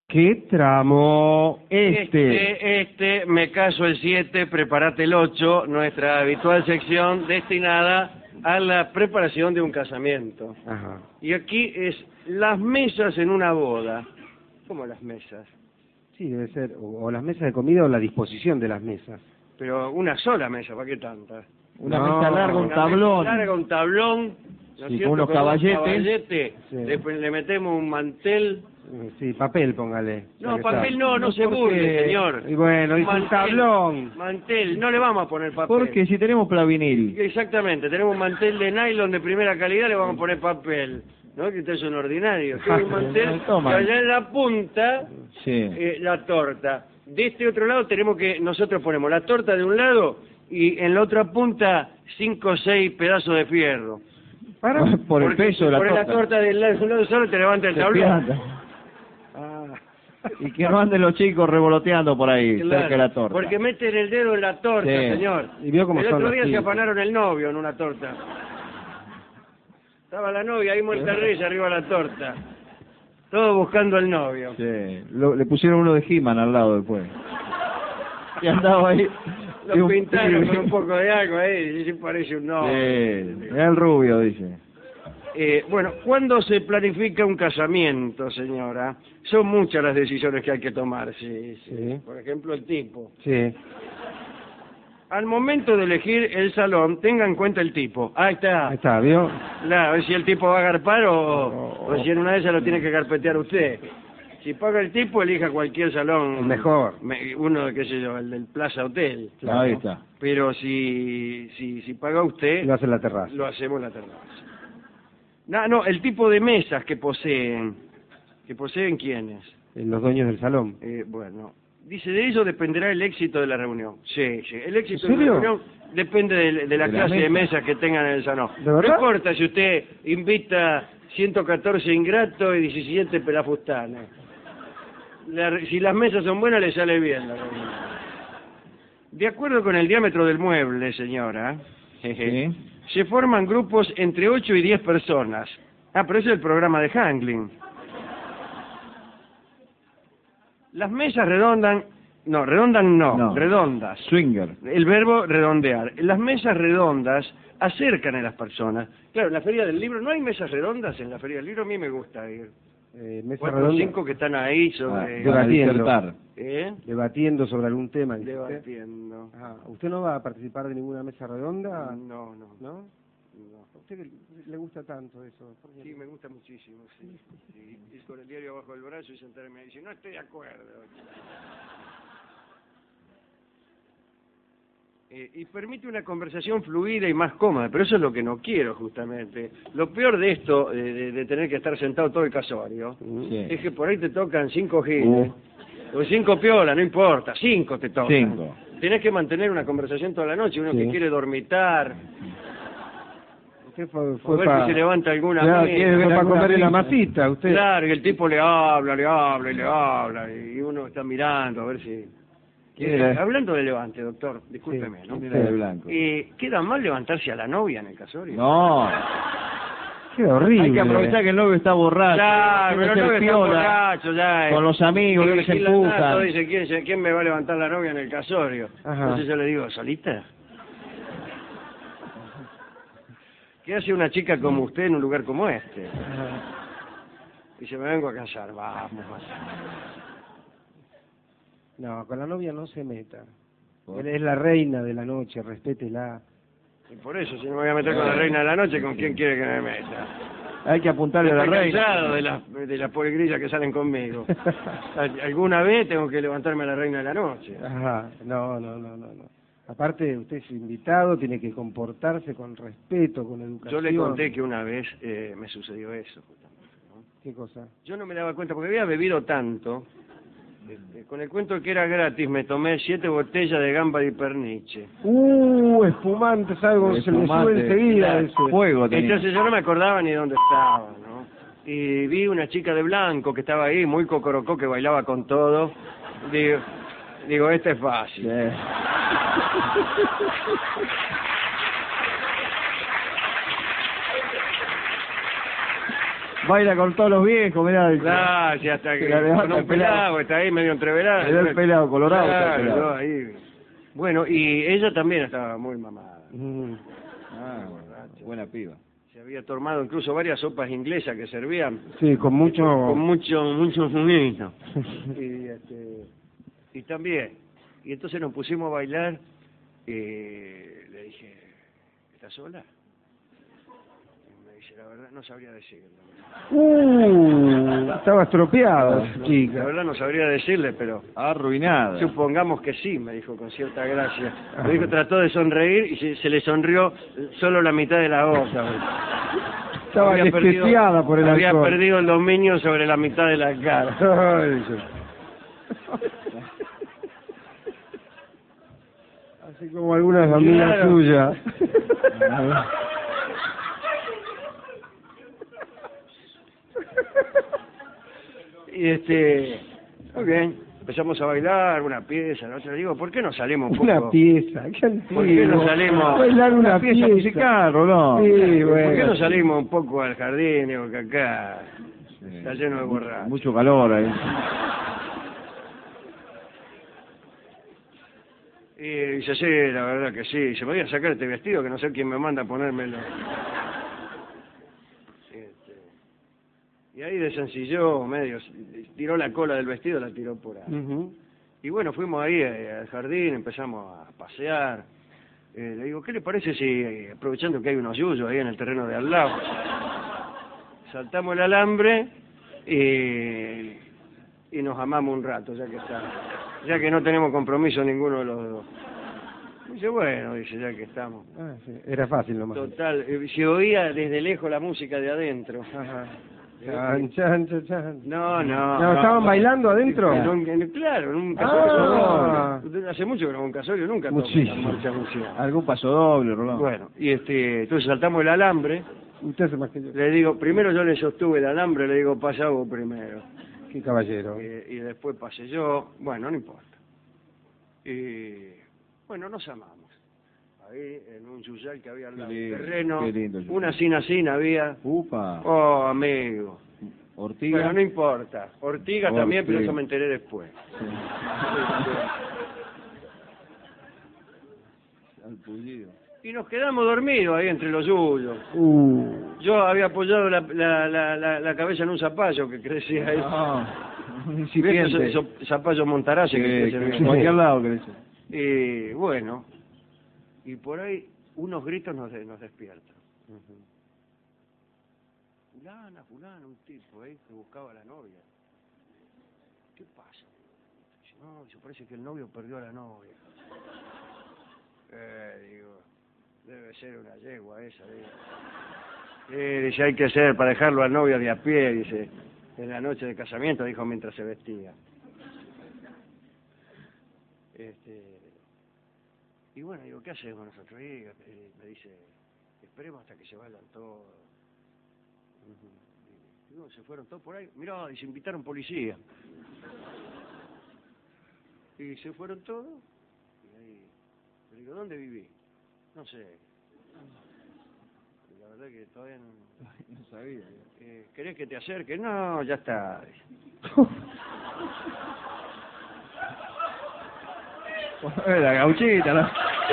¿Qué tramo? Me caso el 7, prepárate el 8, nuestra habitual sección destinada a la preparación de un casamiento. Ajá. Y aquí es las mesas en una boda. ¿Cómo las mesas? Sí, debe ser, o las mesas de comida o la disposición de las mesas. Pero una sola mesa, ¿para qué tantas? Una No, mesa larga, un Una tablón. mesa larga, un tablón, ¿no es Sí, cierto? con unos caballetes. Sí. Después le metemos un mantel. Sí, papel, póngale. No, Ya que papel está. no se ¿Por burle, qué? señor. Y bueno, dice un tablón. Mantel, no le vamos a poner papel. Porque si tenemos plavinil. Exactamente, tenemos un mantel de nylon de primera calidad, le vamos a poner papel. ¿No? Que usted es un ordinario. Tiene un mantel, Toma. y allá en la punta, Sí. la torta. De este otro lado nosotros ponemos la torta de un lado y en la otra punta 5 o 6 pedazos de fierro. Para. Por el Porque peso de la pones torta. la torta de un lado solo te levanta el Se tablón. pianta. Ah. Y que no anden los chicos revoloteando por ahí, Claro, cerca de la torta. porque meten el dedo en la torta, Sí. señor. Y vio cómo el son otro los día se chicos. afanaron el novio en una torta. Estaba la novia ahí muerta de risa arriba de la torta. Todos buscando al novio. Sí. Le pusieron uno de He-Man al lado después. Y andaba ahí. Lo pintaron con un poco de algo ahí, y sí parece un novio. Sí, era el rubio, dice. Bueno, ¿cuándo se planifica un casamiento, señora? Son muchas las decisiones que hay que tomar, sí. Sí. Por ejemplo, el tipo. Sí. Al momento de elegir el salón, tenga en cuenta el tipo. Ahí está. Ahí está, ¿vio? Claro, a ver si el tipo va a garpar o si en una de esas lo tiene que garpetear usted. Si paga el tipo, elija cualquier salón. El mejor. Uno, qué sé yo, el del Plaza Hotel. Claro. Ahí está. Pero si paga usted, Lo hace en la terraza. lo hacemos en la terraza. No, el tipo de mesas que poseen. ¿Que poseen quiénes? Los dueños del salón. Bueno, dice, de ello dependerá el éxito de la reunión. Sí. El éxito ¿En de la serio? reunión depende de la De la clase de mesa. mesas que tengan en el salón. ¿De No verdad? importa si usted invita 114 ingratos y 17 pelafustanes. Si las mesas son buenas, le sale bien la reunión. De acuerdo con el diámetro del mueble, señora, Sí. se forman grupos entre 8 y 10 personas. Pero ese es el programa de Hangling. Las mesas redondas, redondas. Swinger. El verbo redondear. Las mesas redondas acercan a las personas. Claro, en la Feria del Libro, ¿no hay mesas redondas en la Feria del Libro? A mí me gusta ir. Mesa 4 o redonda. 5 que están ahí sobre... Van a Debatiendo. disertar. Debatiendo sobre algún tema. dice usted. Debatiendo. ¿Usted no va a participar de ninguna mesa redonda? No. ¿No? ¿A usted le gusta tanto eso? ¿Por qué? Sí, me gusta muchísimo, sí. Ir con el diario bajo el brazo y sentarme y decir, no estoy de acuerdo. Y permite una conversación fluida y más cómoda, pero eso es lo que no quiero justamente. Lo peor de esto, de tener que estar sentado todo el casorio, Sí. es que por ahí te tocan 5 giles, o 5 piolas, no importa, 5 te tocan. 5. Tenés que mantener una conversación toda la noche, uno Sí. que quiere dormitar, Usted o fue ver para... si se levanta alguna Claro, amiga. quiere ver para alguna comerle la amiga. masita, usted. Claro, y el tipo le habla, y uno está mirando a ver si... hablando de levante, doctor, discúlpeme, Sí, ¿no? Mira de blanco. ¿Queda mal levantarse a la novia en el casorio? No. Qué horrible. Hay que aprovechar que el novio está borracho. Claro, Tiene pero que no ser está piola, borracho ya. con los amigos, que se empujan. Dice, ¿quién me va a levantar la novia en el casorio? Ajá. Entonces yo le digo, ¿solita? ¿Qué hace una chica como usted en un lugar como este? Dice, me vengo a casar, vamos. No, con la novia no se meta. Él es la reina de la noche, respétela. Y por eso, si no me voy a meter con la reina de la noche, ¿con quién quiere que me meta? Hay que apuntarle a la Estoy reina. cansado de las poligrillas que salen conmigo. Alguna vez tengo que levantarme a la reina de la noche. Ajá, no. Aparte, usted es invitado, tiene que comportarse con respeto, con educación. Yo le conté que una vez me sucedió eso, justamente, ¿no? ¿Qué cosa? Yo no me daba cuenta, porque había bebido tanto, con el cuento que era gratis, me tomé 7 botellas de gamba di perniche. Espumantes, algo se le sube Espumante. enseguida. ese. Fuego tenía. Entonces yo no me acordaba ni dónde estaba, ¿no? Y vi una chica de blanco que estaba ahí, muy cocorocó, que bailaba con todo. Digo, este es fácil. Sí. Baila con todos los viejos, mirá. Claro, sí, hasta que Se la levanta con un el pelado. pelado, está ahí medio entreverado. Le da el pelado colorado. Claro, está el pelado. yo ahí. Bueno, y ella también estaba muy mamada. Ah, buena piba. Se había tomado incluso varias sopas inglesas que servían Sí, con mucho... con mucho zumito. Y también. Y entonces nos pusimos a bailar y le dije, ¿estás sola? Y me dice, la verdad no sabría decirle. Estaba estropeada, La chica. verdad no sabría decirle, pero Arruinada. supongamos que sí, me dijo con cierta gracia. Me dijo, trató de sonreír y se le sonrió solo la mitad de la boca. Estaba Había perdido- anestesiada por el Había alcohol. perdido el dominio sobre la mitad de la cara. Ay, Dios. Así como algunas amigas Claro. suyas. Y muy bien, empezamos a bailar una pieza, la otra. Le digo, ¿por qué no salimos un poco? Una pieza. ¿Qué ¿Por qué no salimos? Bailar una pieza. musical, Rolón. Sí, ¿Por qué bueno. no salimos un poco al jardín? Porque acá está lleno de borrachos. Mucho calor ahí. Y dice, sí, la verdad que sí. Se me voy a sacar este vestido que no sé quién me manda a ponérmelo. Y ahí desencilló medio, tiró la cola del vestido, la tiró por ahí. Ujú. Y bueno, fuimos ahí al jardín, empezamos a pasear. Le digo, ¿qué le parece si, aprovechando que hay unos yuyos ahí en el terreno de al lado, saltamos el alambre y nos amamos un rato, ya que no tenemos compromiso ninguno de los dos? Dice, bueno, dice, ya que estamos. Ah, sí. Era fácil nomás. Total, se oía desde lejos la música de adentro. Ajá. Chan, chan, chan, chan. No. No, ¿estaban bailando adentro? Claro, en un casorio. Ah. Hace mucho que no en un casorio, nunca toco Muchísimo. la marcha musical. Algún paso doble, Rolón. Bueno, y entonces saltamos el alambre. Usted hace más que yo. Le digo, primero yo le sostuve el alambre, le digo, pasa vos primero. Qué caballero. Y después pasé yo. Bueno, no importa. Y bueno, nos amamos. Ahí, en un yuyal que había al lado del terreno. qué lindo yuyal. Una cina había. Upa. Oh, amigo. Ortiga. Bueno, no importa. Ortiga también, pero Ortiga. eso me enteré después. Al pullido. Y nos quedamos dormidos ahí entre los yuyos. Yo había apoyado la cabeza en un zapallo que crecía ahí. Un ¿Ves incipiente. esos zapallos montaraces que crecen En ahí? cualquier lado crece. Y bueno, y por ahí unos gritos nos despiertan. Fulano, un tipo ahí que buscaba a la novia. ¿Qué pasa? Dice, no, dice, parece que el novio perdió a la novia. Digo, debe ser una yegua esa, digo. Dice, hay que ser para dejarlo al novio de a pie, dice, en la noche de casamiento, dijo mientras se vestía. Y bueno, digo, ¿qué hacemos nosotros? Y me dice, esperemos hasta que se vayan todos. Digo, se fueron todos por ahí. Mirá, y se invitaron policía. Y se fueron todos. Y ahí, le digo, ¿dónde viví? No sé. Y la verdad que todavía no sabía. ¿Querés que te acerque? No, ya está. La gauchita, ¿no?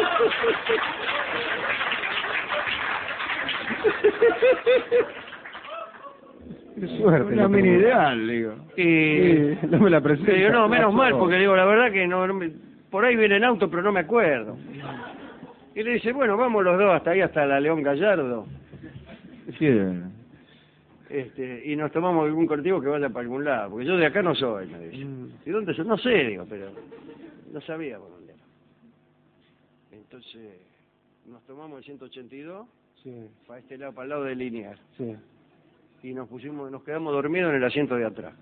Qué suerte. Una mini ideal, digo. Y No me la presento. le digo, no, menos mal, porque digo, la verdad que por ahí viene el auto, pero no me acuerdo. Y le dice, bueno, vamos los dos hasta ahí, hasta la León Gallardo. Sí, Y nos tomamos algún colectivo que vaya para algún lado, porque yo de acá no soy, me dice. ¿Y dónde soy? No sé, digo, pero no sabía por dónde era. Entonces, nos tomamos el 182 Sí, para este lado, para el lado de Liniers, sí. y nos quedamos dormidos en el asiento de atrás.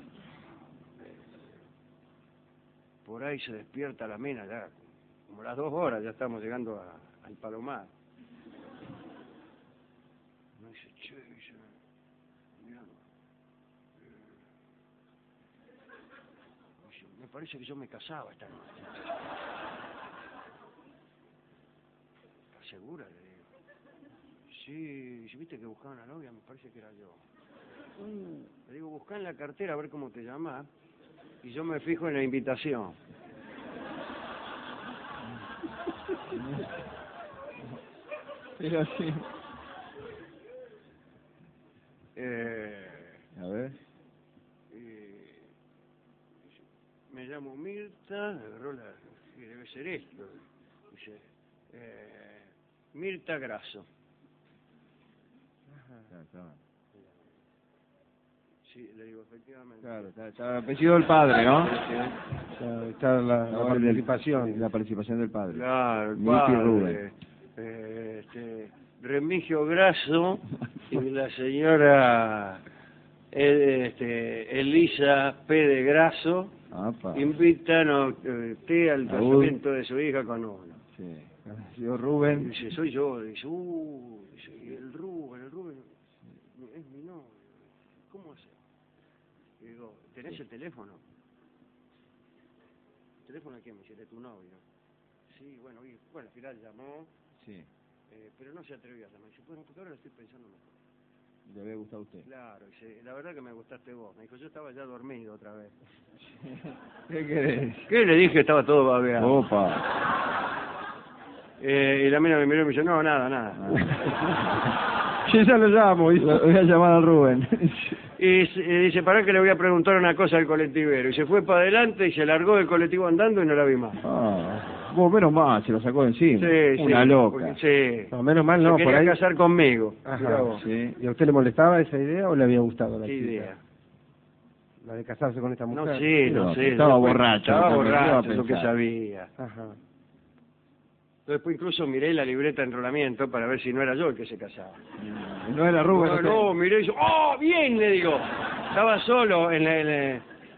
Por ahí se despierta la mina, ya como las 2 horas, ya estamos llegando al Palomar. Me dice, che, dice, mirá, dice, me parece que yo me casaba esta noche. ¿Estás segura? Le digo. Sí, si viste que buscaban a la novia, me parece que era yo. Le digo, buscá en la cartera a ver cómo te llamás. Y yo me fijo en la invitación. Pero sí. A ver. Me llamo Mirta, agarró debe ser esto. Dice, Mirta Grasso. Sí, le digo, efectivamente. Claro, está el apellido del padre, ¿no? Está la participación. La participación del padre. Claro, el Mirta y padre, Rubén. Remigio Grasso y la señora Elisa P. de Grasso Apa. invitan a usted al casamiento de su hija con uno. Sí. Yo Rubén. Y dice, soy yo. Dice, dice, y el Rubén es mi novio. ¿Cómo hace? Y digo, ¿tenés el teléfono? ¿El teléfono de quién? Me dice, de tu novio. Sí, bueno, al final llamó. Sí. Pero no se atrevió a llamar. Dice, bueno, porque ahora lo estoy pensando mejor. ¿Le había gustado a usted? Claro, dice, la verdad que me gustaste vos. Me dijo, yo estaba ya dormido otra vez. ¿Qué querés? ¿Qué le dije? Estaba todo babeado. Opa. Y la mina me miró y me dijo, no, nada. Yo ya lo llamo. Voy a llamar al Rubén. Y dice, pará que le voy a preguntar una cosa al colectivero. Y se fue para adelante y se largó del colectivo andando y no la vi más. Vos, menos mal, se lo sacó de encima. Sí, Una sí, loca. porque- sí. No, menos mal no, Se por quería ahí. casar conmigo. Ajá. Mirá vos. Sí. ¿Y a usted le molestaba esa idea o le había gustado la Qué chica? idea. La de casarse con esta mujer. No sé, No, no sé. estaba Después- borracho, Estaba lo que iba a borracho, es lo que pensar. sabía. Ajá. Después incluso miré la libreta de enrolamiento para ver si no era yo el que se casaba. No era Rubén. No, miré y yo, ¡oh, bien! Le digo. Estaba solo en el...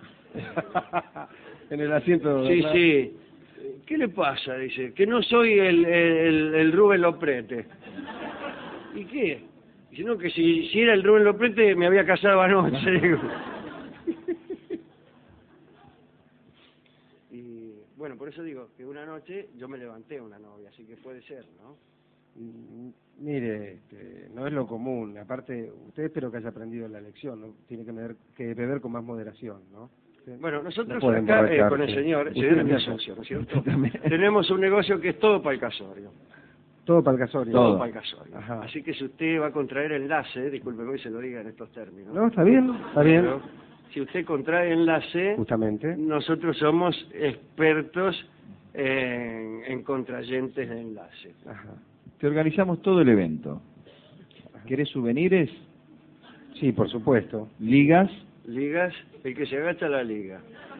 En el asiento de Sí, atrás. sí. ¿Qué le pasa? Dice, que no soy el Rubén Loprete. ¿Y qué? Dice, no, que si era el Rubén Loprete me había casado anoche. Digo. Y bueno, por eso digo que una noche yo me levanté a una novia, así que puede ser, ¿no? Mire, no es lo común. Aparte, usted espero que haya aprendido la lección, ¿no? Tiene que beber con más moderación, ¿no? Bueno, nosotros No puede acá emborracharse. con el señor Usted es mi también. socio, ¿no es cierto? Tenemos un negocio que es todo para el casorio. Todo para el casorio. Todo para el casorio. Ajá. Así que si usted va a contraer enlace, disculpe que hoy se lo diga en estos términos. No, está bien, está bien. Pero si usted contrae enlace, Justamente. nosotros somos expertos en contrayentes de enlace. Ajá. Te organizamos todo el evento. ¿Querés souvenirs? Sí, por supuesto. ¿Ligas? Ligas, el que se agacha la liga.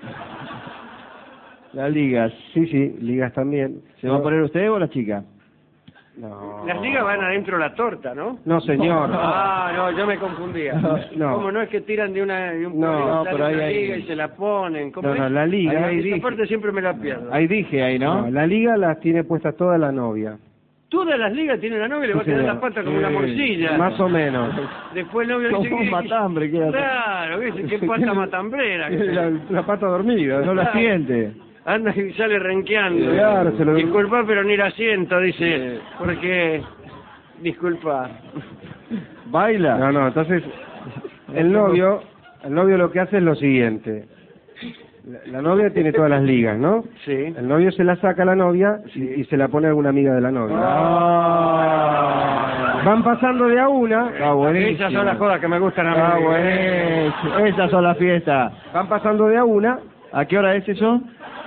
Las ligas. Sí, sí, ligas también. ¿Se va a poner usted o la chica? No. Las ligas van adentro de la torta, ¿no? No, señor. Ah, no, yo me confundía. No. ¿Cómo no es que tiran de un No, sale pero ahí una hay- liga y se la ponen? ¿Cómo No, es? no, la liga. Esa parte siempre me la pierdo. Ahí dije ahí, ¿no? No, la liga las tiene puestas toda la novia. Todas las ligas tienen la novia y le va a Sí, quedar señor. las patas como una morcilla. Más o menos. Después el novio Como dice un matambre, queda. Claro, ¿viste? Qué pata matambrera. que La pata dormida. No la siente. Anda y sale renqueando. Claro, se lo- Disculpa, pero ni la siento, dice. Porque... Disculpa. ¿Baila? No, entonces el novio lo que hace es lo siguiente. La novia tiene todas las ligas, ¿no? Sí. El novio se la saca a la novia y se la pone a alguna amiga de la novia. Ah. Van pasando de a una. Está buenísimo. Esas son las jodas que me gustan a mí. Está buenísimo. Esas son las fiestas. Van pasando de a una ¿A qué hora es eso?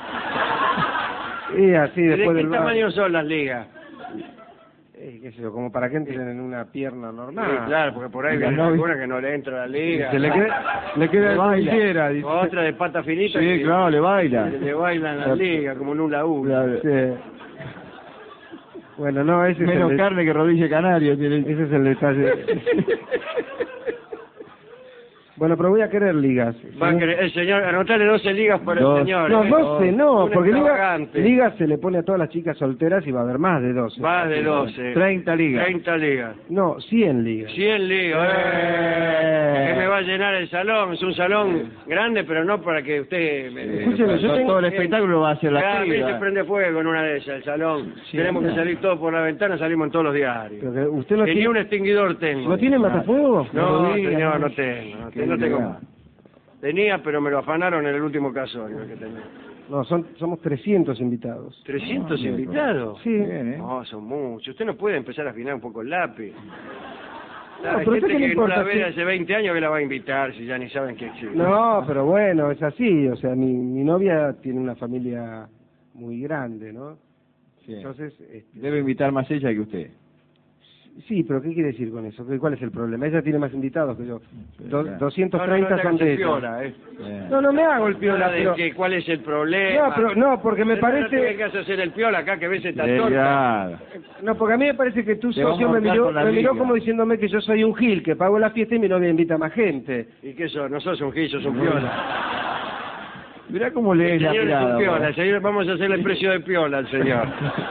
y así ¿De después qué del bar. tamaño son las ligas? Qué sé yo, como para que entren en una pierna normal. Sí, claro, porque por ahí La viene novia- alguna que no le entra a la liga. Se le queda Le baila. tijera, dice. Otra de pata finita. Sí, que claro, le baila. Le bailan la liga como en un laúd. Claro. Sí. Bueno, no, ese es Menos el carne que rodilla canario tiene. ese es el detalle. Bueno, pero voy a querer ligas. Va a querer- el señor, anotale 12 ligas por el señor. No, 12 no, Un porque extravagante. ligas se le pone a todas las chicas solteras y va a haber más de 12. Más de 12. 30 ligas. 30 ligas. No, 100 ligas. 100 ligas. Que me va a llenar el salón. Es un salón grande, pero no para que usted... Escúcheme, yo tengo... todo el espectáculo va a ser la Cada vez se liga. prende fuego en una de esas, el salón. Sí, Tenemos que no. salir todos por la ventana, salimos en todos los diarios. Pero que usted no Que ni tiene... un extinguidor tengo. ¿No tiene matafuego? No, No diga, señor, no. no tengo. Que No tengo diga. más. Tenía, pero me lo afanaron en el último casorio que tenía. No, somos 300 invitados. 300 bien, invitados. Sí. Bien, ¿eh? No, son muchos. Usted no puede empezar a afinar un poco el lápiz. No, Hay pero gente ¿usted qué le que no la importa ve si- hace 20 años que la va a invitar si ya ni saben que existe. No, pero bueno, es así. O sea, mi novia tiene una familia muy grande, ¿no? Sí. Entonces, Debe invitar más ella que usted. sí, pero ¿qué quiere decir con eso? ¿Cuál es el problema? Ella tiene más invitados que yo. claro. 230 te son hagas de el ella. piola, Bien. No, no me hago el piola, De pero... que ¿cuál es el problema? No, pero no, porque me Pero No te parece... vengas a hacer el piola acá que ves esta Sí, torta. claro. No, porque a mí me parece que tu Te vamos socio a me ahorcar miró, con la me miró liga. como diciéndome que yo soy un gil, que pago la fiesta y mi novia invita a más gente. ¿Y qué sos? No sos un gil, sos un piola. Mirá cómo lees la Señor es un mirada. piola. vos. Señor, vamos a hacerle el precio de piola al señor.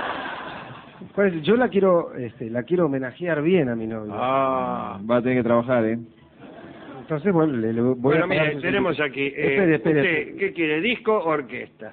Yo la quiero homenajear bien a mi novia. Ah. Va a tener que trabajar, ¿eh? Entonces, bueno, le voy Bueno, a pagar mire, sus tenemos invitados. aquí. Espere. ¿Usted qué quiere? ¿Disco o orquesta?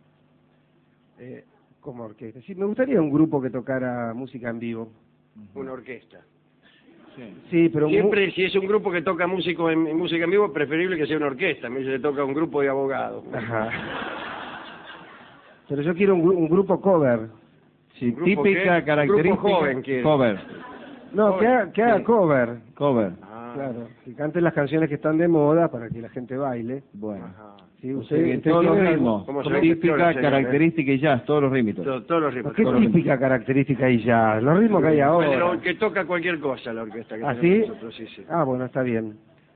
Como orquesta. Sí, me gustaría un grupo que tocara música en vivo. Una orquesta. Sí, pero... Siempre, si es un grupo que toca en música en vivo, es preferible que sea una orquesta. A mí se le toca un grupo de abogados. Ajá. Pero yo quiero un grupo cover. Sí, ¿Grupo típica qué? característica. Grupo joven quiere. Cover. No, que haga Sí. cover. Cover. Ah, Claro, que canten las canciones que están de moda para que la gente baile. Bueno. ajá. Sí, O sea, que todos los tiene ritmos. ¿Cómo se ve que piola, Típica, señor, característica y jazz, todos los ritmos. Todos los ritmos. ¿Qué todos los ritmos. típica característica hay ya? Los ritmos que hay ahora. Bueno, que toca cualquier cosa la orquesta que ¿Ah, tenemos sí? nosotros, sí, sí. Ah, bueno, está bien.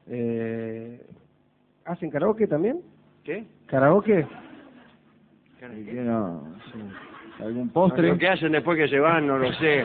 ¿Hacen karaoke también? ¿Qué? ¿Karaoke? Y que no, sí. ¿Algún postre? Lo que hacen después que se van, no lo sé.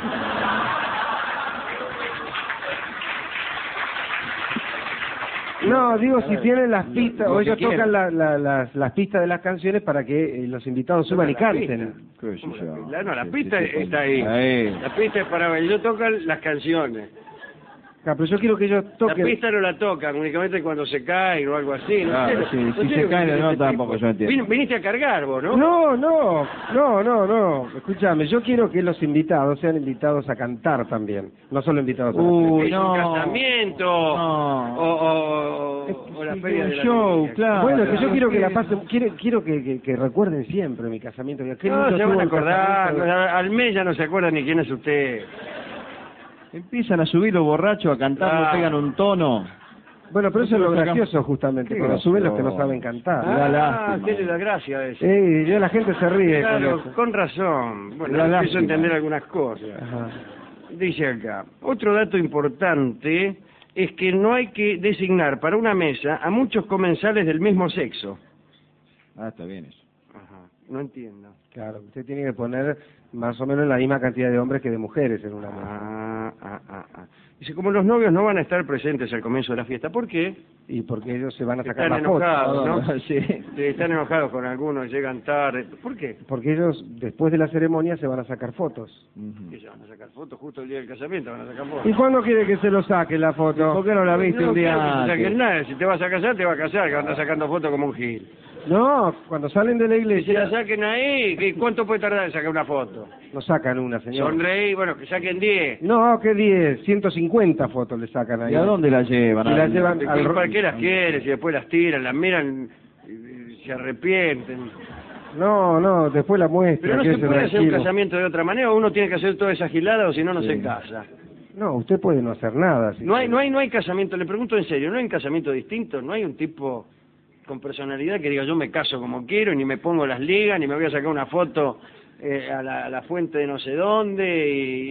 No, digo, si tienen las pistas, lo o que ellos quieran. tocan las pistas de las canciones para que los invitados suban y Tocan la canten. pista. ¿Qué sé ¿Cómo yo? la Sí, pista sí, sí. está ahí. Ahí. La pista es para ellos tocan las canciones. Ah, pero yo quiero que ellos La toquen. pista no la tocan, únicamente cuando se caen o algo así. No Claro, sé, sí, no si sé se lo que caen tiene de no, este tampoco tipo. yo entiendo. Viniste a cargar vos, ¿no? No. Escúchame, yo quiero que los invitados sean invitados a cantar también, no solo invitados a Uy, Es no. un casamiento No. o la Sí, feria un de la show, alegría. claro. Bueno, que yo pero quiero que sí. la pasen, quiero que recuerden siempre mi casamiento. Que qué No, lindo se van estuvo a el acordar. casamiento. Al mes ya no se acuerdan ni quién es usted. Empiezan a subir los borrachos a cantar, Ah. no pegan un tono. Bueno, pero eso es lo Nosotros acá- gracioso justamente, Qué cuando suben los que no gracioso. saben cantar. Da lástima. Tiene la gracia de eso. Ya la gente se ríe Claro, con eso. con razón. Bueno, Da empiezo a lástima. entender algunas cosas. Ajá. Dice acá, otro dato importante es que no hay que designar para una mesa a muchos comensales del mismo sexo. Ah, está bien eso. Ajá, no entiendo. Claro, usted tiene que poner más o menos la misma cantidad de hombres que de mujeres en una mesa. Dice, como los novios no van a estar presentes al comienzo de la fiesta, ¿por qué? Y porque ellos se van a sacar Están la foto. enojados, ¿no? Sí. Están enojados con algunos, llegan tarde. ¿Por qué? Porque ellos, después de la ceremonia, se van a sacar fotos. Ujú. ¿Qué se van a sacar fotos? Justo el día del casamiento van a sacar fotos. ¿Y cuándo quiere que se lo saque la foto? ¿Por qué no la viste No un día quiero que te antes? saquen nada. Si te vas a casar, te vas a casar, que andas sacando fotos como un gil. No, cuando salen de la Que se la iglesia, saquen ahí, ¿cuánto puede tardar en sacar una foto? no sacan una, señor. Sonreí, bueno, que saquen 10. No, que 10, 150 fotos le sacan ahí. ¿Y a dónde la llevan? Y la llevan ¿Y al- ¿Para qué las quieres? Y después las tiran, las miran, y se arrepienten. No, después la muestra. Pero no que se puede hacer un tranquilo. casamiento de otra manera, o uno tiene que hacer toda esa gilada, o si no, no Sí. se casa. No, usted puede no hacer nada. si No hay quiere. casamiento, le pregunto en serio, ¿no hay un casamiento distinto? ¿No hay un tipo con personalidad que diga yo me caso como quiero, y ni me pongo las ligas, ni me voy a sacar una foto a la fuente de no sé dónde,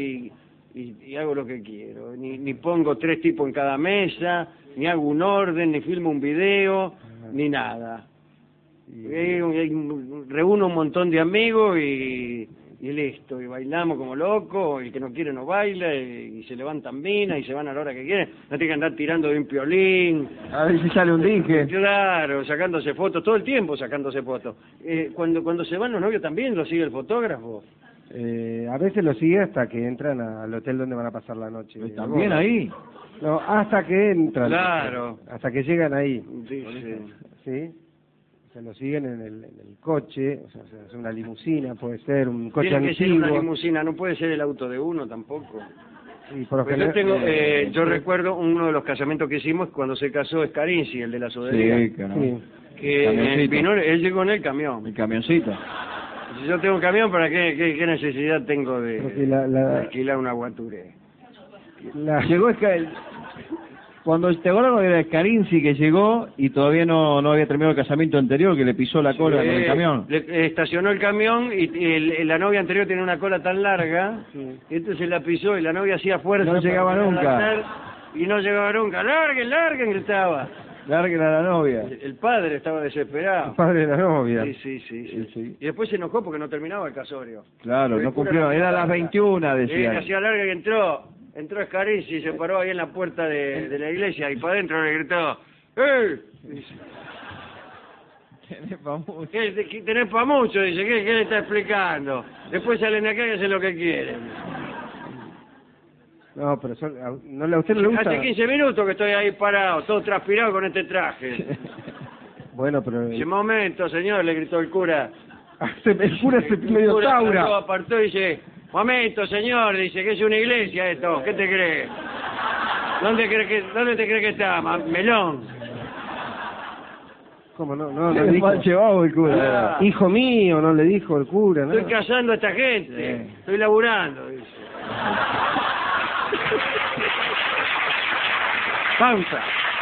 y hago lo que quiero? Ni pongo 3 tipos en cada mesa, ni hago un orden, ni filmo un video, ni nada. Reúno un montón de amigos y y listo, y bailamos como locos, el que no quiere no baila, y se levantan minas y se van a la hora que quieren, no tienen que andar tirando de un piolín. A ver si sale un dije. Claro, sacándose fotos, todo el tiempo sacándose fotos. Cuando se van los novios también lo sigue el fotógrafo. A veces lo sigue hasta que entran al hotel donde van a pasar la noche. ¿También ahí? No, hasta que entran. Claro. Hasta que llegan ahí. Dice. ¿Sí? O sea, lo siguen en el coche, o sea, es una limusina, puede ser un coche Tiene que ser una antiguo. limusina, no puede ser el auto de uno tampoco. Sí, por lo Pues yo general- yo recuerdo uno de los casamientos que hicimos cuando se casó Scarinci, el de la sodería, Sí, claro. Sí. que Camioncito. vino, él llegó en el camión. El camioncito. Si yo tengo un camión, ¿para qué necesidad tengo de Porque la- alquilar una guature? Llegó cuando te acuerdas cuando era Scarinci que llegó y todavía no había terminado el casamiento anterior, que le pisó la cola con el camión. Le estacionó el camión y la novia anterior tenía una cola tan larga, y entonces la pisó y la novia hacía fuerza. No llegaba para nunca. adelantar, y no llegaba nunca. ¡Larguen, larguen! Gritaba. Larguen a la novia. El padre estaba desesperado. el padre de la novia. Sí. Y después se enojó porque no terminaba el casorio. Claro, no cumplió. Era las 21, decía. Hacía larga y entró Scarinci y se paró ahí en la puerta de la iglesia y para adentro le gritó: ¡Eh! Dice, ¿Qué tenés para mucho? Dice, ¿qué le está explicando? Después salen acá y hacen lo que quieren. No, pero a usted no le gusta. Hace 15 minutos que estoy ahí parado, todo transpirado con este traje. Bueno, pero Ese momento, señor, le gritó el cura. el cura se medio Lo taura. apartó y dice: momento, señor, dice que es una iglesia esto, ¿qué te crees? ¿Dónde te crees que está, melón? ¿Cómo no Le dijo? mal llevado el cura. Hijo mío, no le dijo el cura, ¿no? Estoy casando a esta gente, estoy laburando, dice. Pausa.